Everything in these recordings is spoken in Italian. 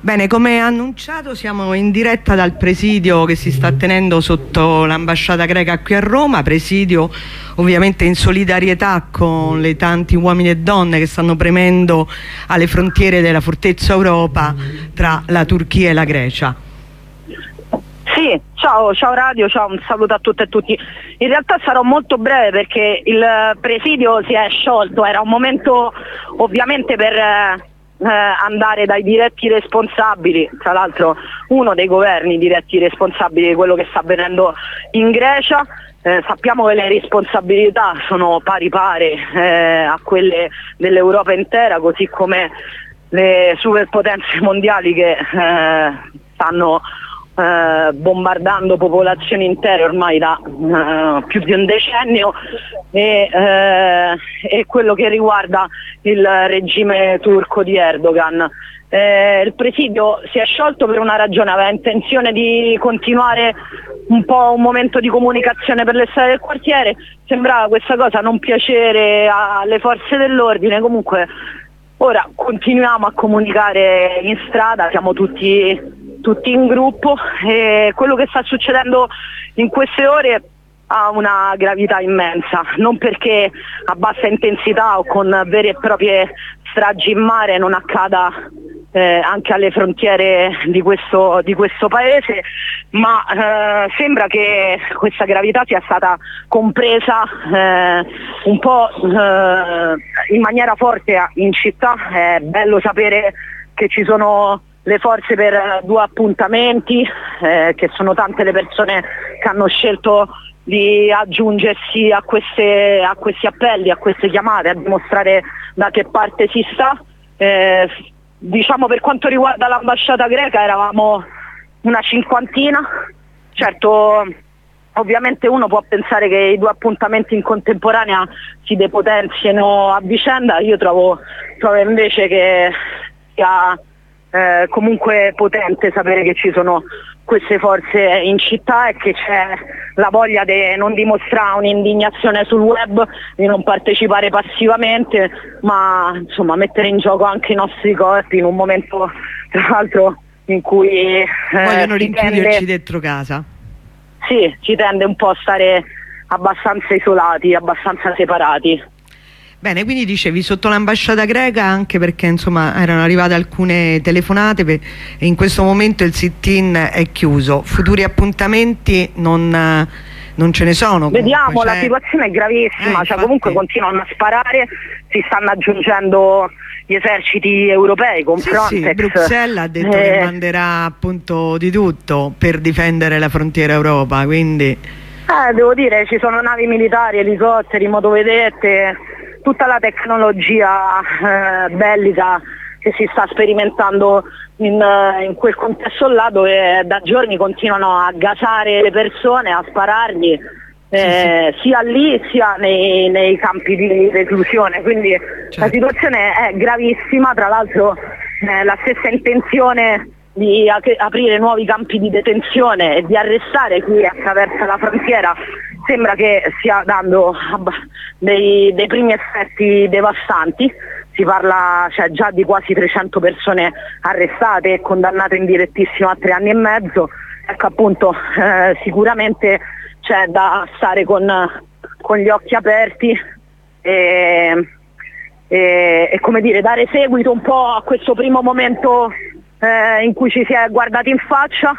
Bene, come annunciato siamo in diretta dal presidio che si sta tenendo sotto l'ambasciata greca qui a Roma, presidio ovviamente in solidarietà con le tanti uomini e donne che stanno premendo alle frontiere della Fortezza Europa tra la Turchia e la Grecia. Sì, ciao Radio, ciao, un saluto a tutte e tutti. In realtà sarò molto breve perché il presidio si è sciolto, era un momento ovviamente per andare dai diretti responsabili, tra l'altro uno dei governi diretti responsabili di quello che sta avvenendo in Grecia. Sappiamo che le responsabilità sono pari a quelle dell'Europa intera, così come le superpotenze mondiali che stanno bombardando popolazioni intere ormai da più di un decennio, e quello che riguarda il regime turco di Erdogan. Il presidio si è sciolto per una ragione, aveva intenzione di continuare un po' un momento di comunicazione per le strade del quartiere, sembrava questa cosa non piacere alle forze dell'ordine. Comunque ora continuiamo a comunicare in strada, siamo tutti in gruppo, e quello che sta succedendo in queste ore ha una gravità immensa, non perché a bassa intensità o con vere e proprie stragi in mare non accada anche alle frontiere di questo paese, ma sembra che questa gravità sia stata compresa un po' in maniera forte in città. È bello sapere che ci sono le forze per 2 appuntamenti, che sono tante le persone che hanno scelto di aggiungersi a questi appelli, a queste chiamate, a dimostrare da che parte si sta. Diciamo, per quanto riguarda l'ambasciata greca eravamo una 50. Certo, ovviamente uno può pensare che i 2 appuntamenti in contemporanea si depotenzino a vicenda. Io trovo invece che sia comunque potente sapere che ci sono queste forze in città e che c'è la voglia di non dimostrare un'indignazione sul web, di non partecipare passivamente, ma insomma mettere in gioco anche i nostri corpi in un momento, tra l'altro, in cui vogliono rinchiuderci dentro casa. Sì, ci tende un po' a stare abbastanza isolati, abbastanza separati. Bene, quindi dicevi sotto l'ambasciata greca, anche perché insomma erano arrivate alcune telefonate e in questo momento il sit-in è chiuso. Futuri appuntamenti non ce ne sono. Vediamo, la situazione è gravissima, cioè comunque continuano a sparare, si stanno aggiungendo gli eserciti europei con Frontex. Sì, Bruxelles ha detto che manderà appunto di tutto per difendere la frontiera Europa, quindi... devo dire, ci sono navi militari, elicotteri, motovedette, tutta la tecnologia bellica che si sta sperimentando in quel contesto là, dove da giorni continuano a gasare le persone, a sparargli, sia lì sia nei campi di reclusione. Quindi certo, la situazione è gravissima. Tra l'altro la stessa intenzione di aprire nuovi campi di detenzione e di arrestare chi attraversa la frontiera sembra che stia dando dei primi effetti devastanti. Si parla già di quasi 300 persone arrestate e condannate in direttissimo a 3 anni e mezzo. Ecco, appunto, sicuramente c'è da stare con gli occhi aperti e come dire, dare seguito un po' a questo primo momento in cui ci si è guardati in faccia.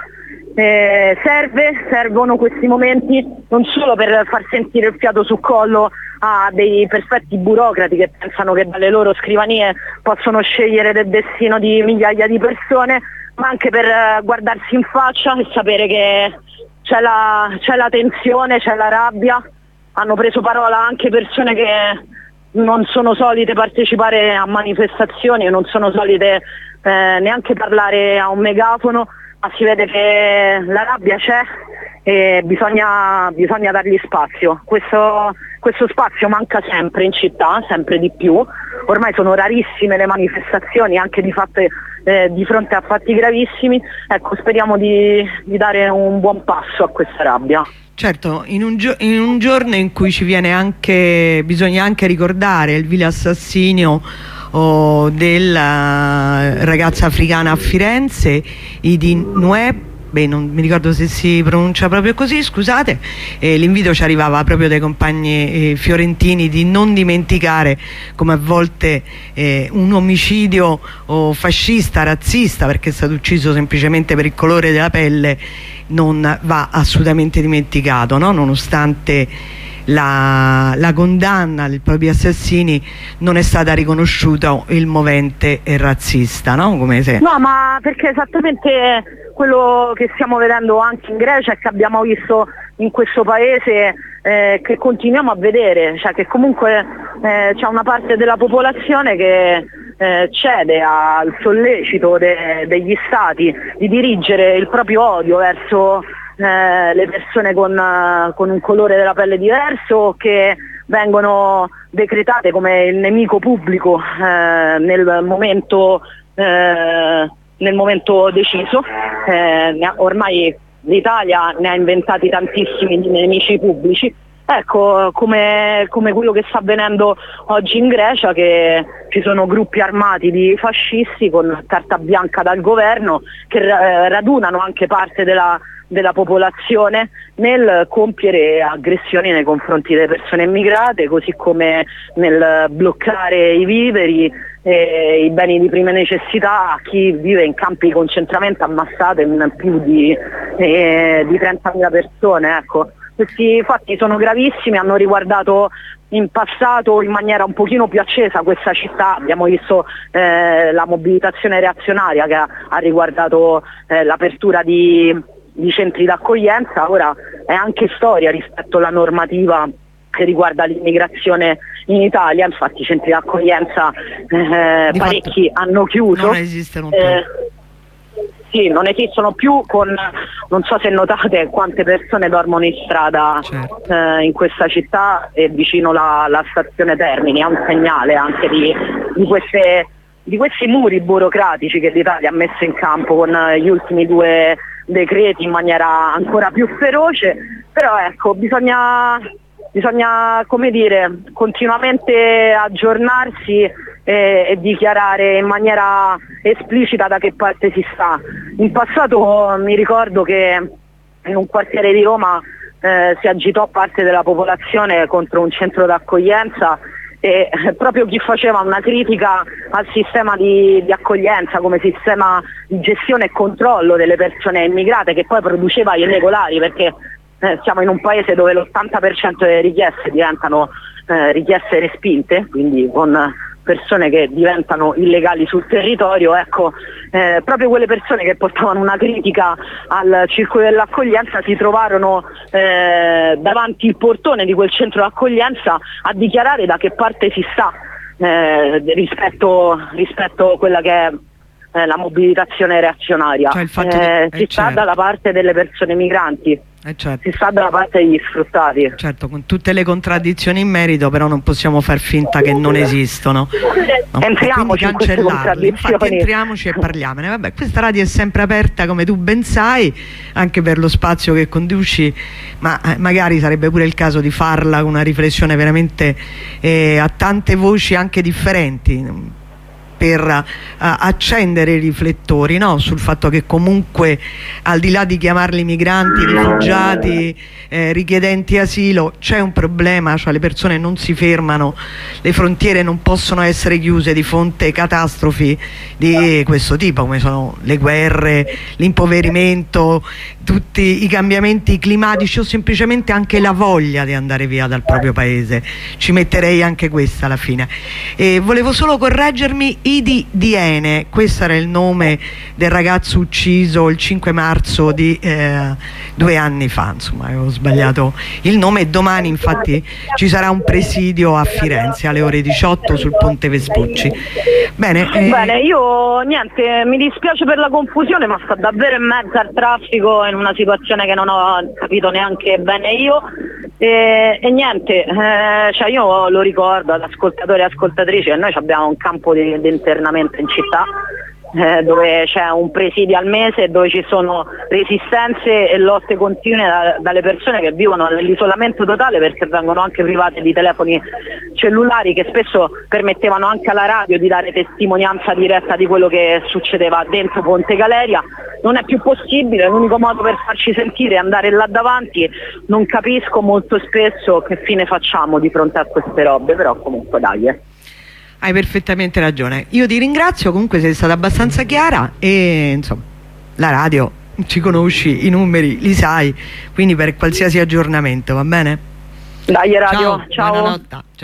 Servono questi momenti non solo per far sentire il fiato sul collo a dei perfetti burocrati che pensano che dalle loro scrivanie possono scegliere del destino di migliaia di persone, ma anche per guardarsi in faccia e sapere che c'è la tensione, c'è la rabbia. Hanno preso parola anche persone che non sono solite partecipare a manifestazioni e non sono solite neanche parlare a un megafono, ma si vede che la rabbia c'è e bisogna dargli spazio. Questo spazio manca sempre in città, sempre di più. Ormai sono rarissime le manifestazioni, anche di fronte a fatti gravissimi. Ecco, speriamo di dare un buon passo a questa rabbia. Certo, in un giorno in cui bisogna anche ricordare il vile assassinio della ragazza africana a Firenze, Idi Nueb, non mi ricordo se si pronuncia proprio così, scusate. L'invito ci arrivava proprio dai compagni fiorentini di non dimenticare come a volte un omicidio fascista, razzista, perché è stato ucciso semplicemente per il colore della pelle, non va assolutamente dimenticato, no? Nonostante la condanna dei propri assassini, non è stata riconosciuta il movente razzista, no? Come se... No, ma perché esattamente quello che stiamo vedendo anche in Grecia e che abbiamo visto in questo paese, che continuiamo a vedere, cioè che comunque c'è una parte della popolazione che cede al sollecito degli stati di dirigere il proprio odio verso le persone con un colore della pelle diverso, che vengono decretate come il nemico pubblico nel momento deciso. Ormai l'Italia ne ha inventati tantissimi di nemici pubblici. Ecco, come quello che sta avvenendo oggi in Grecia, che ci sono gruppi armati di fascisti con carta bianca dal governo che radunano anche parte della popolazione nel compiere aggressioni nei confronti delle persone immigrate, così come nel bloccare i viveri e i beni di prima necessità a chi vive in campi di concentramento ammassate in più di 30.000 persone. Ecco. Questi fatti sono gravissimi, hanno riguardato in passato in maniera un pochino più accesa questa città. Abbiamo visto la mobilitazione reazionaria che ha riguardato l'apertura di centri d'accoglienza. Ora è anche storia rispetto alla normativa che riguarda l'immigrazione in Italia. Infatti i centri d'accoglienza parecchi hanno chiuso. Non esistono più. Sì, non esistono più, non so se notate quante persone dormono in strada. Certo. In questa città e vicino la stazione Termini. È un segnale anche di questi muri burocratici che l'Italia ha messo in campo con gli ultimi 2 decreti in maniera ancora più feroce. Però ecco, bisogna come dire, continuamente aggiornarsi e dichiarare in maniera esplicita da che parte si sta. In passato mi ricordo che in un quartiere di Roma si agitò parte della popolazione contro un centro d'accoglienza e proprio chi faceva una critica al sistema di accoglienza come sistema di gestione e controllo delle persone immigrate, che poi produceva irregolari, perché siamo in un paese dove l'80% delle richieste diventano richieste respinte, quindi con persone che diventano illegali sul territorio. Ecco, proprio quelle persone che portavano una critica al circolo dell'accoglienza si trovarono davanti il portone di quel centro d'accoglienza a dichiarare da che parte si sta rispetto a quella che è la mobilitazione reazionaria. Cioè si sta dalla parte delle persone migranti. Certo. Si sta dalla parte degli sfruttati. Certo, con tutte le contraddizioni in merito, però non possiamo far finta che non esistono. No? Entriamoci in queste contraddizioni. Infatti entriamoci e parliamone. Vabbè, questa radio è sempre aperta, come tu ben sai, anche per lo spazio che conduci, ma magari sarebbe pure il caso di farla con una riflessione veramente a tante voci anche differenti, per accendere i riflettori, no? Sul fatto che comunque, al di là di chiamarli migranti, rifugiati, richiedenti asilo, c'è un problema, cioè le persone non si fermano, le frontiere non possono essere chiuse di fronte a catastrofi di questo tipo, come sono le guerre, l'impoverimento, tutti i cambiamenti climatici o semplicemente anche la voglia di andare via dal proprio paese. Ci metterei anche questa alla fine. E volevo solo correggermi: Idi Diene, questo era il nome del ragazzo ucciso il 5 marzo di 2 anni fa, insomma avevo sbagliato il nome. E domani infatti ci sarà un presidio a Firenze alle ore 18 sul Ponte Vespucci. Bene, io niente, mi dispiace per la confusione, ma sto davvero in mezzo al traffico in una situazione che non ho capito neanche bene io. E niente, cioè io lo ricordo ad ascoltatori e ascoltatrici che noi abbiamo un campo di internamento in città, dove c'è un presidio al mese, dove ci sono resistenze e lotte continue dalle persone che vivono nell'isolamento totale, perché vengono anche private di telefoni cellulari che spesso permettevano anche alla radio di dare testimonianza diretta di quello che succedeva dentro Ponte Galeria. Non è più possibile, l'unico modo per farci sentire è andare là davanti. Non capisco molto spesso che fine facciamo di fronte a queste robe, però comunque dai. Hai perfettamente ragione. Io ti ringrazio, comunque sei stata abbastanza chiara e insomma la radio ci conosci, i numeri li sai, quindi per qualsiasi aggiornamento, va bene? Dai radio, ciao. Buonanotte. Ciao.